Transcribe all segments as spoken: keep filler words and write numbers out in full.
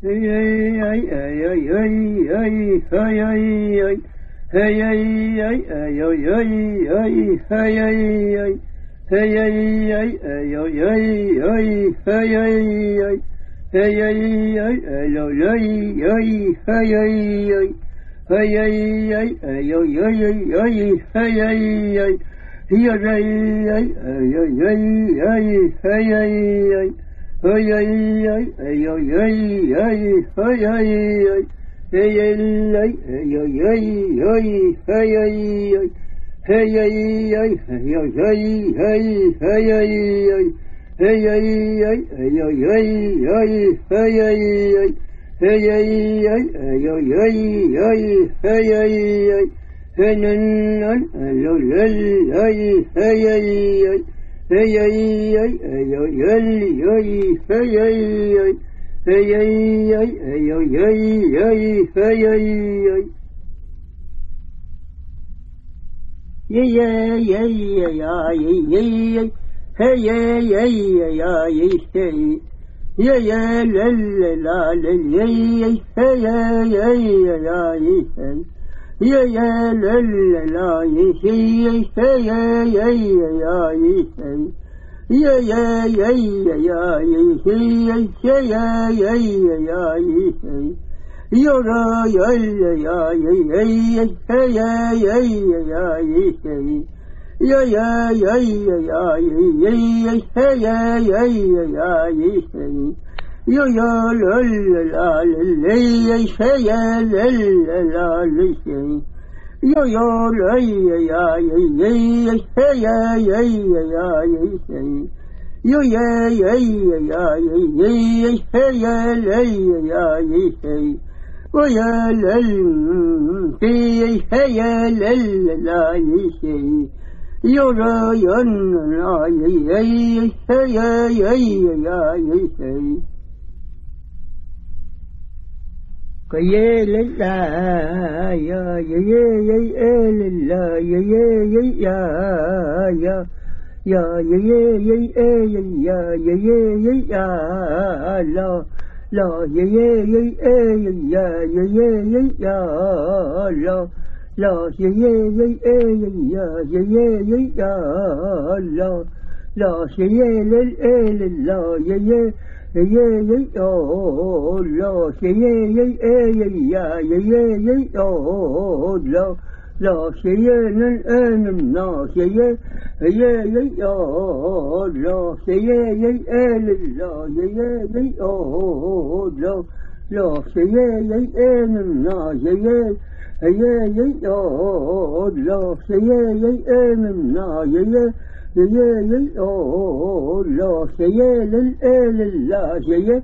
hey hey hey hey hey hey hey hey hey Hey hey hey hey yo yo yo hey hey hey hey hey yo yo hey hey hey hey yo yo yo hey hey hey yo yo yo hey hey nan nan yo yo hey hey hey yo yo yo hey Hey hey hey hey yo yo yo hey hey yeah yeah yeah yeah yeah yeah hey yeah yeah yeah yeah yeah yeah la la la la yeah hey yeah yeah yeah yeah yeah la la la yeah hey yeah yeah yeah yeah Yeah yeah yeah yeah yeah yeah yeah yeah yeah yeah yeah yeah yo ra yeah yeah yeah yeah yeah yeah yeah yeah yeah yeah yeah yeah yeah yeah yeah yeah yeah yo yo la la la la yeah yeah la la la la Yo yo la ya ya ya ya ya ya ya ya yo ya ya ya ya ya ya ya la ya ya ya oh ya la ya ya la la ya yo ra ya la ya ya ya ya ya ya Ye la ya ya ya ya la ya ya ya ya ya ya ya ya ya ya ya ya ya la la ya ya ya ya ya ya ya ya la la ya ya ya ya ya ya ya ya la la ya ya la la ya ya yeah yeah oh lo yeah yeah yeah yeah yeah yeah oh lo lo yeah nan nan no yeah yeah yeah oh lo yeah yeah lo yeah yeah oh lo lo yeah yeah nan no yeah yeah yeah oh lo yeah yeah nan no yeah yeah yeah oh lo yeah la la la yeah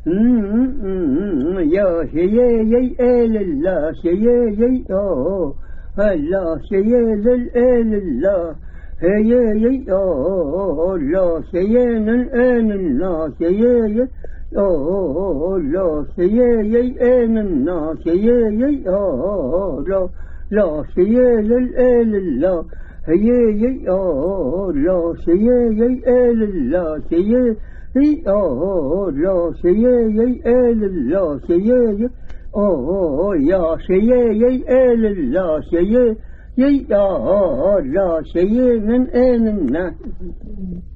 mm yeah yeah yeah la la yeah yeah oh la yeah la la la hey yeah yeah oh lo yeah nan nan no yeah yeah oh lo yeah yeah nan no yeah yeah oh lo lo yeah la la la Hey yeah oh lo yeah yeah la yeah oh lo yeah yeah la yeah oh yeah yeah yeah la yeah yeah oh lo yeah nan nan